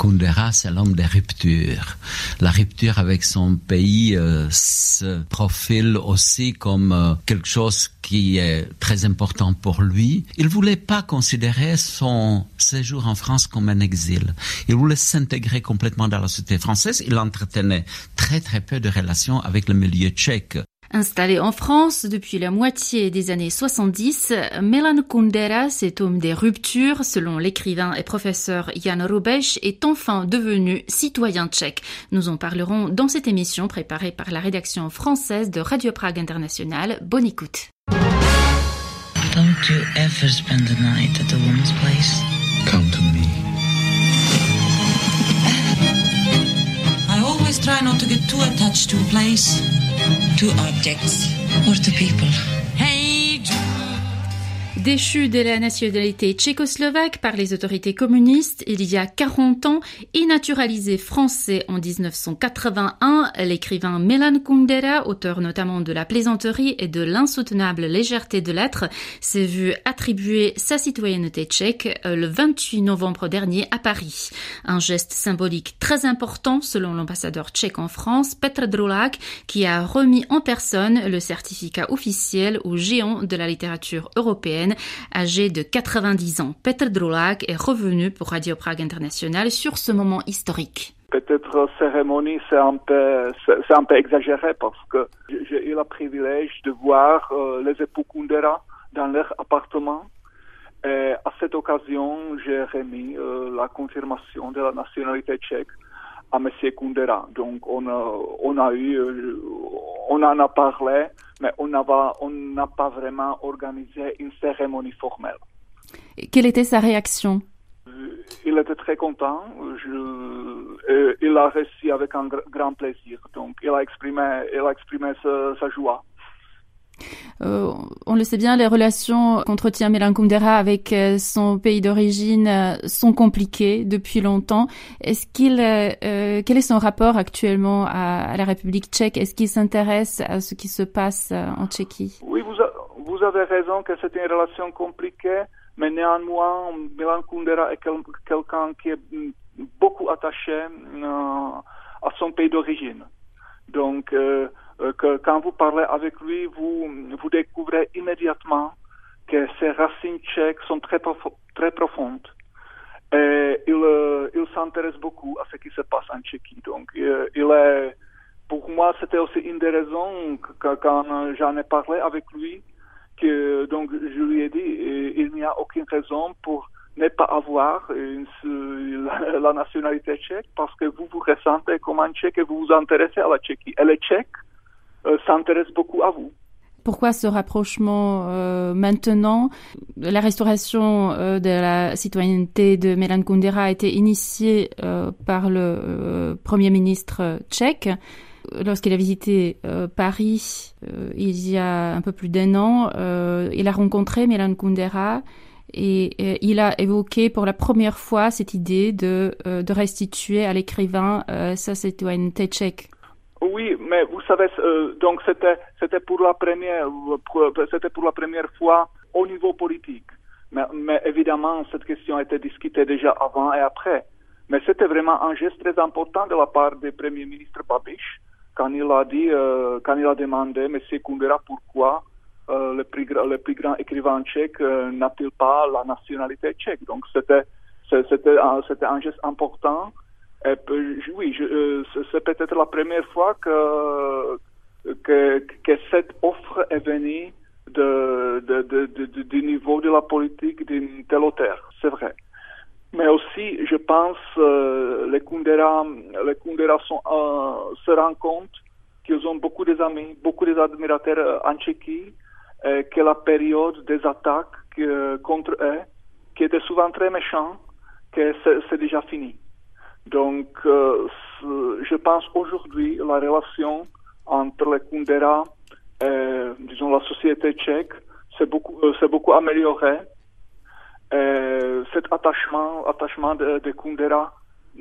Kundera, c'est l'homme des ruptures. La rupture avec son pays se profile aussi comme quelque chose qui est très important pour lui. Il voulait pas considérer son séjour en France comme un exil. Il voulait s'intégrer complètement dans la société française. Il entretenait très très peu de relations avec le milieu tchèque. Installé en France depuis la moitié des années 70, Milan Kundera, cet homme des ruptures, selon l'écrivain et professeur Jan Hrubesch, est enfin devenu citoyen tchèque. Nous en parlerons dans cette émission préparée par la rédaction française de Radio Prague International. Bonne écoute. Don't you ever spend the night at a woman's place? Come to me. I always try not to get too attached to a place, to objects, or to people. Hey Jude. Déchu de la nationalité tchécoslovaque par les autorités communistes il y a 40 ans et naturalisé français en 1981, l'écrivain Milan Kundera, auteur notamment de La plaisanterie et de L'insoutenable légèreté de l'être, s'est vu attribuer sa citoyenneté tchèque le 28 novembre dernier à Paris. Un geste symbolique très important selon l'ambassadeur tchèque en France, Petr Drulák, qui a remis en personne le certificat officiel au géant de la littérature européenne, âgé de 90 ans. Petr Drulák est revenu pour Radio Prague International sur ce moment historique. Peut-être cérémonie, c'est un peu exagéré parce que j'ai eu le privilège de voir les époux Kundera dans leur appartement. Et à cette occasion, j'ai remis la confirmation de la nationalité tchèque à Monsieur Kundera. Donc on en a parlé, mais on n'a pas vraiment organisé une cérémonie formelle. Quelle était sa réaction? Il était très content. Il l'a reçu avec un grand plaisir. Donc il a exprimé sa joie. On le sait bien, les relations qu'entretient Milan Kundera avec son pays d'origine sont compliquées depuis longtemps. Quel est son rapport actuellement à la République tchèque? Est-ce qu'il s'intéresse à ce qui se passe en Tchéquie? Oui, vous avez raison que c'est une relation compliquée, mais néanmoins, Milan Kundera est quelqu'un qui est beaucoup attaché à son pays d'origine. Donc, que quand vous parlez avec lui, vous découvrez immédiatement que ses racines tchèques sont très profondes. Et il s'intéresse beaucoup à ce qui se passe en Tchéquie. Donc, pour moi, c'était aussi une des raisons que quand j'en ai parlé avec lui, donc je lui ai dit, il n'y a aucune raison pour ne pas avoir la nationalité tchèque parce que vous vous ressentez comme un Tchèque et vous vous intéressez à la Tchéquie. Et les Tchèques s'intéressent beaucoup à vous. Pourquoi ce rapprochement maintenant? La restauration de la citoyenneté de Milan Kundera a été initiée par le Premier ministre tchèque. Lorsqu'il a visité Paris il y a un peu plus d'1 an, il a rencontré Milan Kundera et il a évoqué pour la première fois cette idée de restituer à l'écrivain sa citoyenneté tchèque. Oui, mais vous savez, donc c'était pour la première fois au niveau politique. Mais évidemment, cette question a été discutée déjà avant et après. Mais c'était vraiment un geste très important de la part du Premier ministre Babiš quand il a demandé M. Kundera pourquoi le plus grand écrivain tchèque n'a-t-il pas la nationalité tchèque. Donc c'était un geste important. Et oui, c'est peut-être la première fois que cette offre est venue du niveau de la politique d'un tel auteur, c'est vrai. Mais aussi, je pense, les Kundera se rendent compte qu'ils ont beaucoup d'amis, beaucoup d'admirateurs en Tchéquie, et que la période des attaques contre eux, qui était souvent très méchante, que c'est déjà fini. Donc, je pense aujourd'hui la relation entre les Kundera et, disons, la société tchèque s'est beaucoup amélioré. Cet attachement de Kundera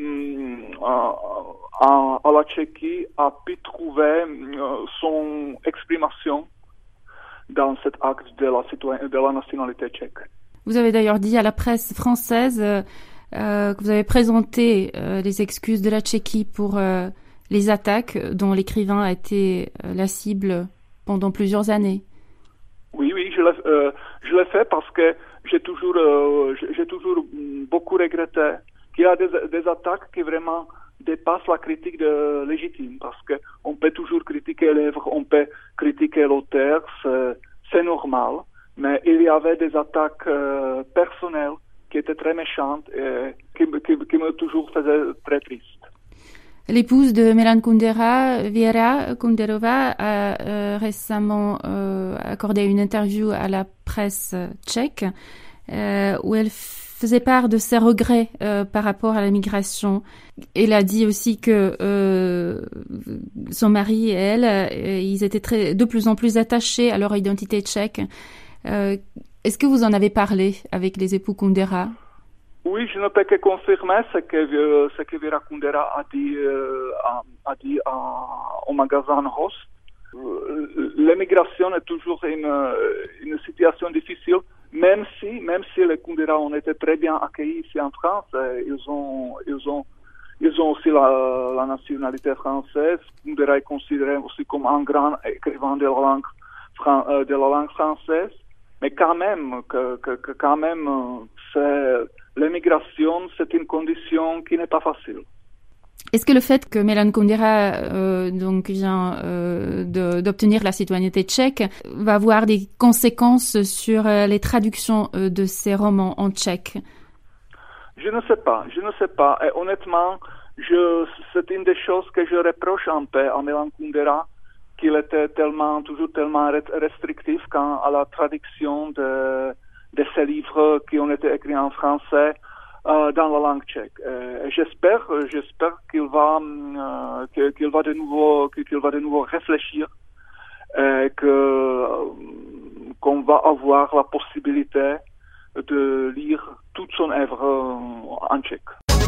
à la Tchéquie a pu trouver son exprimation dans cet acte de la nationalité tchèque. Vous avez d'ailleurs dit à la presse française que vous avez présenté les excuses de la Tchéquie pour les attaques dont l'écrivain a été la cible pendant plusieurs années. Oui, je l'ai fait parce que j'ai toujours beaucoup regretté qu'il y a des attaques qui vraiment dépassent la critique légitime, parce que on peut toujours critiquer l'œuvre, on peut critiquer l'auteur, c'est normal, mais il y avait des attaques personnelles qui étaient très méchantes et qui me toujours faisaient très triste. L'épouse de Milan Kundera, Věra Kunderová, a récemment accordé une interview à la presse tchèque où elle faisait part de ses regrets par rapport à la migration. Elle a dit aussi que son mari et elle, ils étaient de plus en plus attachés à leur identité tchèque. Est-ce que vous en avez parlé avec les époux Kundera? Oui, je ne peux que confirmer ce que Věra Kundera a dit au magasin Host. L'émigration est toujours une situation difficile, même si les Kundera ont été très bien accueillis ici en France. Ils ont aussi la nationalité française. Kundera est considéré aussi comme un grand écrivain de la langue française. Mais quand même, l'émigration, c'est une condition qui n'est pas facile. Est-ce que le fait que Milan Kundera donc vient d'obtenir la citoyenneté tchèque va avoir des conséquences sur les traductions de ses romans en tchèque? Je ne sais pas. Et honnêtement, c'est une des choses que je reproche un peu à Milan Kundera, qu'il était toujours tellement restrictif quant à la traduction de ces livres qui ont été écrits en français dans la langue tchèque. Et j'espère qu'il va de nouveau réfléchir et qu'on va avoir la possibilité de lire toute son œuvre en tchèque.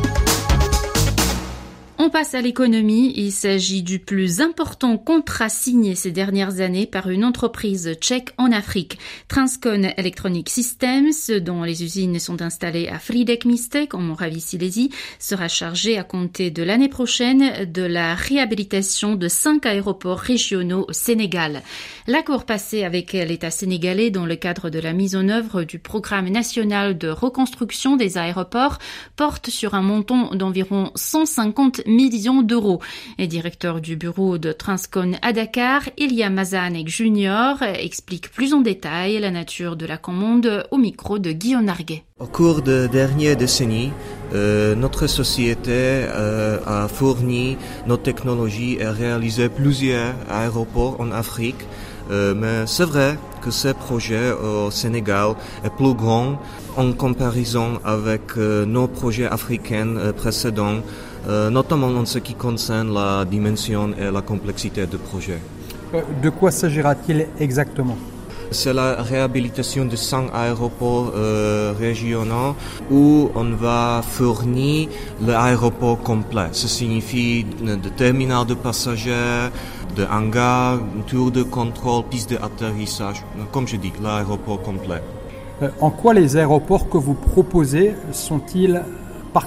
On passe à l'économie. Il s'agit du plus important contrat signé ces dernières années par une entreprise tchèque en Afrique. Transcon Electronic Systems, dont les usines sont installées à Frýdek Místek, en Moravie-Silésie, sera chargé à compter de l'année prochaine de la réhabilitation de 5 aéroports régionaux au Sénégal. L'accord passé avec l'État sénégalais dans le cadre de la mise en œuvre du programme national de reconstruction des aéroports porte sur un montant d'environ 150 millions d'euros. Et directeur du bureau de Transcon à Dakar, Ilya Mazanek Jr. explique plus en détail la nature de la commande au micro de Guillaume Narguet. Au cours des dernières décennies, notre société a fourni nos technologies et réalisé plusieurs aéroports en Afrique. Mais c'est vrai que ce projet au Sénégal est plus grand en comparaison avec nos projets africains précédents, notamment en ce qui concerne la dimension et la complexité du projet. De quoi s'agira-t-il exactement ? C'est la réhabilitation de 5 aéroports régionaux où on va fournir l'aéroport complet. Ça signifie de terminal de passagers, de hangar, tour de contrôle, piste d'atterrissage. Comme je dis, l'aéroport complet. En quoi les aéroports que vous proposez sont-ils particuliers ?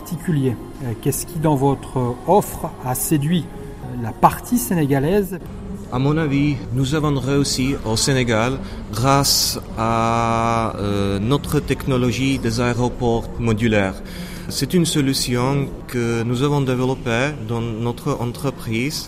Qu'est-ce qui, dans votre offre, a séduit la partie sénégalaise ? À mon avis, nous avons réussi au Sénégal grâce à notre technologie des aéroports modulaires. C'est une solution que nous avons développée dans notre entreprise.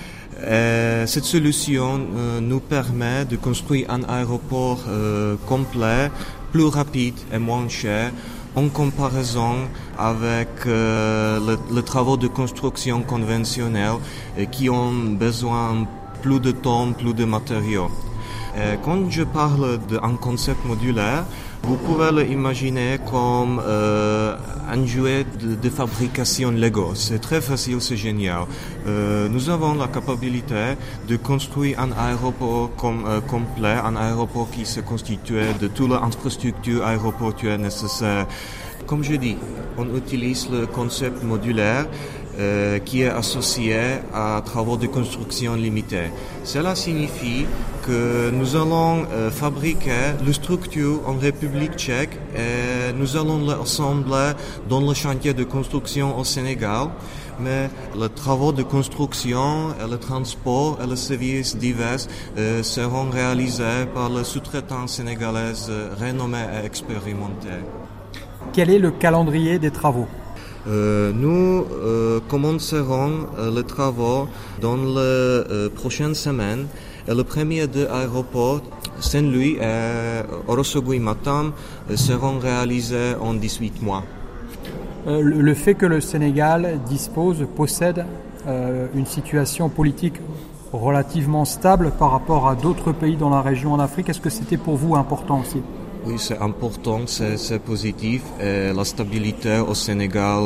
Et cette solution nous permet de construire un aéroport complet, plus rapide et moins cher en comparaison avec les travaux de construction conventionnels qui ont besoin plus de temps, plus de matériaux. Et quand je parle d'un concept modulaire, vous pouvez l'imaginer comme un jouet de fabrication Lego. C'est très facile, c'est génial. Nous avons la capacité de construire un aéroport complet, un aéroport qui se constitue de toute l'infrastructure aéroportuaire nécessaire. Comme je dis, on utilise le concept modulaire qui est associé à travaux de construction limités. Cela signifie que nous allons fabriquer la structure en République tchèque et nous allons l'assembler dans le chantier de construction au Sénégal. Mais les travaux de construction et le transport et les services divers seront réalisés par le sous-traitant sénégalais renommé et expérimenté. Quel est le calendrier des travaux ? Nous commencerons les travaux dans les prochaines semaines. Et le premier deux aéroports, Saint-Louis et Ourossogui-Matam, seront réalisés en 18 mois. Le fait que le Sénégal possède une situation politique relativement stable par rapport à d'autres pays dans la région en Afrique, est-ce que c'était pour vous important aussi ? Oui, c'est important, c'est positif et la stabilité au Sénégal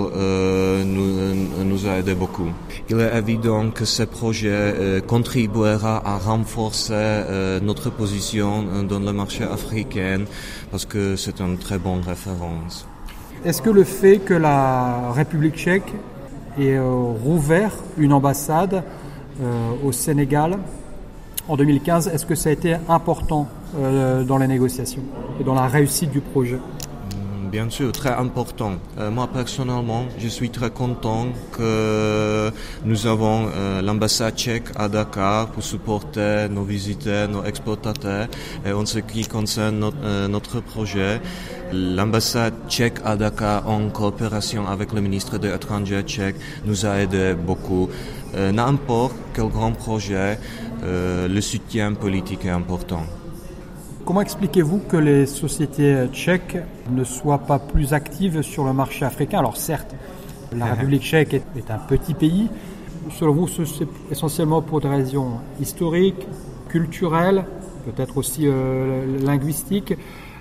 nous a aidé beaucoup. Il est évident que ce projet contribuera à renforcer notre position dans le marché africain parce que c'est une très bonne référence. Est-ce que le fait que la République tchèque ait rouvert une ambassade au Sénégal en 2015, est-ce que ça a été important dans les négociations et dans la réussite du projet ? Bien sûr, très important. Moi, personnellement, je suis très content que nous avons l'ambassade tchèque à Dakar pour supporter nos visiteurs, nos exportateurs. Et en ce qui concerne notre projet, l'ambassade tchèque à Dakar, en coopération avec le ministre des Étrangers tchèque, nous a aidé beaucoup. N'importe quel grand projet, le soutien politique est important. Comment expliquez-vous que les sociétés tchèques ne soient pas plus actives sur le marché africain ? Alors certes, la République tchèque est un petit pays. Selon vous, c'est essentiellement pour des raisons historiques, culturelles, peut-être aussi linguistiques.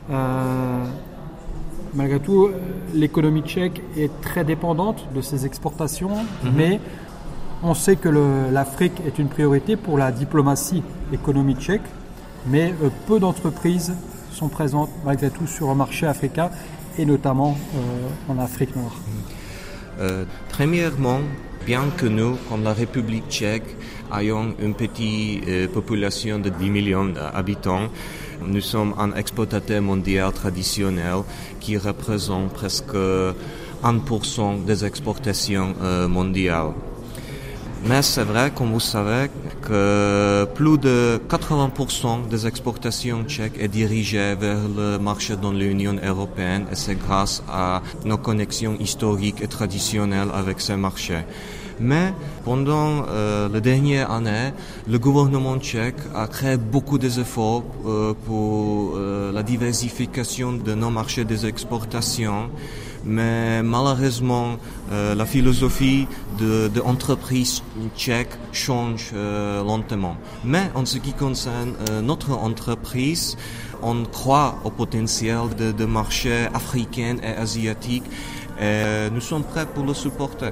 Malgré tout, l'économie tchèque est très dépendante de ses exportations, mais on sait que l'Afrique est une priorité pour la diplomatie économique tchèque. Mais peu d'entreprises sont présentes malgré tout sur le marché africain et notamment en Afrique noire. Premièrement, bien que nous, comme la République tchèque, ayons une petite population de 10 millions d'habitants, nous sommes un exportateur mondial traditionnel qui représente presque 1% des exportations mondiales. Mais c'est vrai, comme vous savez, que plus de 80% des exportations tchèques est dirigée vers le marché dans l'Union européenne et c'est grâce à nos connexions historiques et traditionnelles avec ces marchés. Mais pendant les dernières années, le gouvernement tchèque a créé beaucoup d'efforts pour la diversification de nos marchés des exportations. Mais malheureusement, la philosophie de l'entreprise tchèque change lentement. Mais en ce qui concerne notre entreprise, on croit au potentiel de marché africain et asiatique et nous sommes prêts pour le supporter.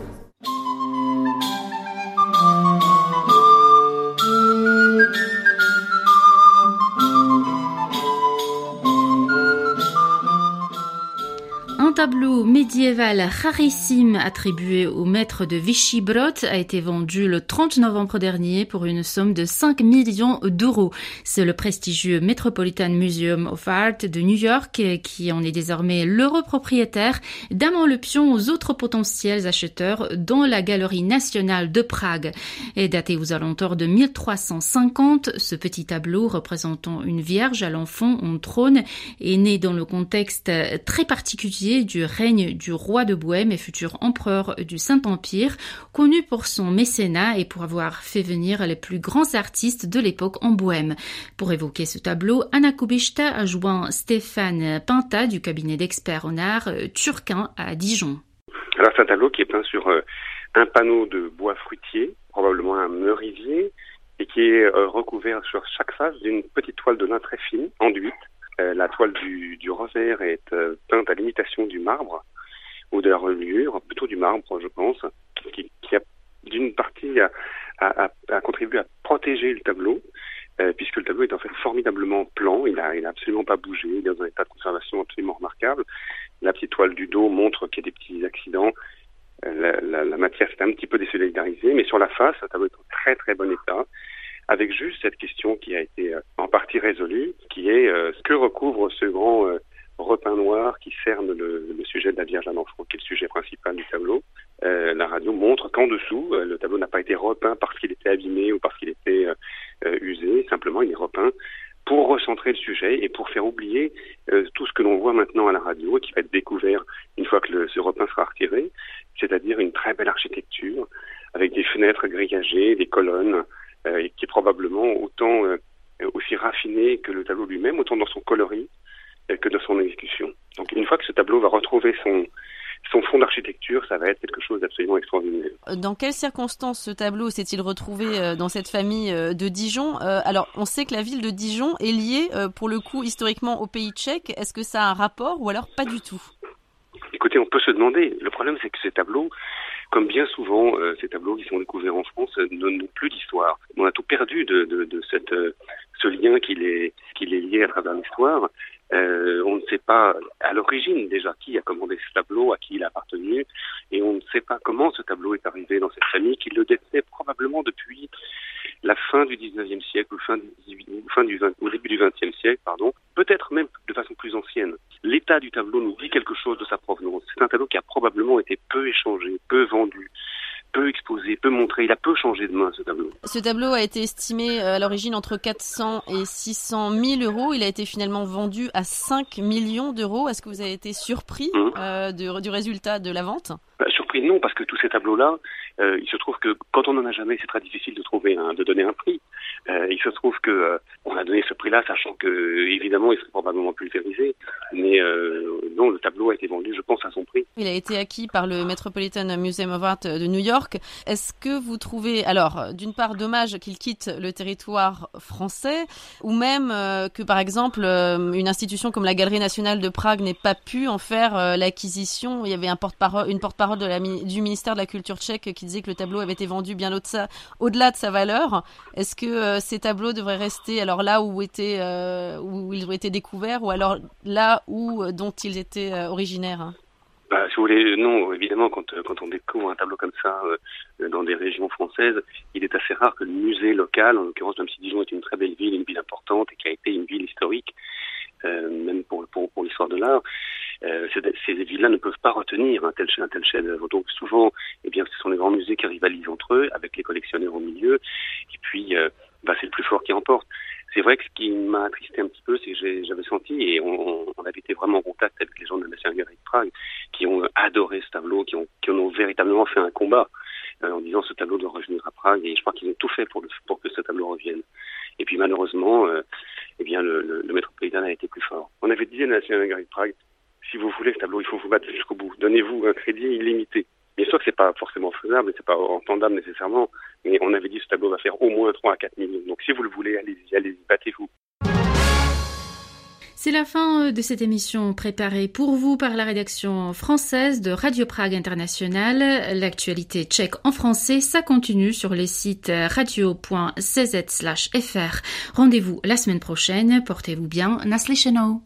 Un tableau médiéval rarissime attribué au maître de Vichy-Brod a été vendu le 30 novembre dernier pour une somme de 5 millions d'euros. C'est le prestigieux Metropolitan Museum of Art de New York qui en est désormais l'heureux propriétaire, damant l'option aux autres potentiels acheteurs dont la Galerie nationale de Prague. Et daté aux alentours de 1350, ce petit tableau représentant une vierge à l'enfant en trône est né dans le contexte très particulier du règne du roi de Bohême et futur empereur du Saint-Empire, connu pour son mécénat et pour avoir fait venir les plus grands artistes de l'époque en Bohême. Pour évoquer ce tableau, Anna Kubishta a joint Stéphane Pinta du cabinet d'experts en art Turquin à Dijon. Alors c'est un tableau qui est peint sur un panneau de bois fruitier, probablement un merisier, et qui est recouvert sur chaque face d'une petite toile de lin très fine, enduite. La toile du revers est peinte à l'imitation du marbre ou de la reliure, plutôt du marbre, je pense, qui a d'une partie a contribué à protéger le tableau, puisque le tableau est en fait formidablement plan, il a absolument pas bougé, il est dans un état de conservation absolument remarquable. La petite toile du dos montre qu'il y a des petits accidents la matière s'est un petit peu désolidarisée, mais sur la face, le tableau est en très très bon état, avec juste cette question qui a été en partie résolue, qui est ce que recouvre ce grand repeint noir qui cerne le sujet de la Vierge à l'enfant, qui est le sujet principal du tableau. La radio montre qu'en dessous, le tableau n'a pas été repeint parce qu'il était abîmé ou parce qu'il était usé, simplement il est repeint pour recentrer le sujet et pour faire oublier tout ce que l'on voit maintenant à la radio et qui va être découvert une fois que ce repeint sera retiré, c'est-à-dire une très belle architecture avec des fenêtres grillagées, des colonnes, qui est probablement autant aussi raffinée que le tableau lui-même, autant dans son coloris que dans son exécution. Donc une fois que ce tableau va retrouver son fond d'architecture, ça va être quelque chose d'absolument extraordinaire. Dans quelles circonstances ce tableau s'est-il retrouvé dans cette famille de Dijon ? Alors, on sait que la ville de Dijon est liée, pour le coup, historiquement au pays tchèque. Est-ce que ça a un rapport ou alors pas du tout ? Écoutez, on peut se demander. Le problème, c'est que ces tableaux, comme bien souvent, ces tableaux qui sont découverts en France n'ont plus d'histoire. On a tout perdu de ce lien qui les lié à travers l'histoire. On ne sait pas à l'origine déjà qui a commandé ce tableau, à qui il a appartenu, et on ne sait pas comment ce tableau est arrivé dans cette famille qui le détenait probablement depuis la fin du 19e siècle ou début du 20e siècle, peut-être même de façon plus ancienne. L'état du tableau nous dit quelque chose de sa provenance. C'est un tableau qui a probablement été peu échangé, peu vendu, peu exposé, peu montré. Il a peu changé de main, ce tableau. Ce tableau a été estimé à l'origine entre 400 et 600 000 euros. Il a été finalement vendu à 5 millions d'euros. Est-ce que vous avez été surpris du résultat de la vente ? Surpris, non, parce que tous ces tableaux-là, il se trouve que quand on n'en a jamais, c'est très difficile de donner un prix. Il se trouve que on a donné ce prix-là, sachant que évidemment, il serait probablement pulvérisé. Mais non, le tableau a été vendu, je pense, à son prix. Il a été acquis par le Metropolitan Museum of Art de New York. Est-ce que vous trouvez, alors, d'une part, dommage qu'il quitte le territoire français, ou même que, par exemple, une institution comme la Galerie nationale de Prague n'ait pas pu en faire l'acquisition ? Il y avait une porte-parole du ministère de la Culture tchèque qui disait que le tableau avait été vendu bien au-delà de sa valeur. Est-ce que ces tableaux devraient rester alors là où ils ont été découverts, ou alors là dont ils étaient originaires ? Si vous voulez, non, évidemment, quand on découvre un tableau comme ça dans des régions françaises, il est assez rare que le musée local, en l'occurrence, même si Dijon est une très belle ville, une ville importante et qui a été une ville historique, même pour l'histoire de l'art, ces villes-là ne peuvent pas retenir un tel chef-d'œuvre. Donc souvent, ce sont les grands musées qui rivalisent entre eux, avec les collectionneurs au milieu, et puis c'est le plus fort qui emporte. C'est vrai que ce qui m'a attristé un petit peu, c'est que j'avais senti, et on avait été vraiment en contact avec les gens de la National Gallery de Prague, qui ont adoré ce tableau, qui ont véritablement fait un combat en disant ce tableau doit revenir à Prague, et je crois qu'ils ont tout fait pour que ce tableau revienne. Et puis malheureusement, le Metropolitan a été plus fort. On avait dit à la National Gallery de Prague, si vous voulez ce tableau, il faut vous battre jusqu'au bout. Donnez-vous un crédit illimité. Bien sûr que c'est pas forcément faisable, c'est pas entendable nécessairement, mais on avait dit que ce tableau va faire au moins 3 à 4 millions. Donc si vous le voulez, allez-y, battez-vous. C'est la fin de cette émission préparée pour vous par la rédaction française de Radio Prague International. L'actualité tchèque en français, ça continue sur les sites radio.cz/fr. Rendez-vous la semaine prochaine. Portez-vous bien. Naslyšenou.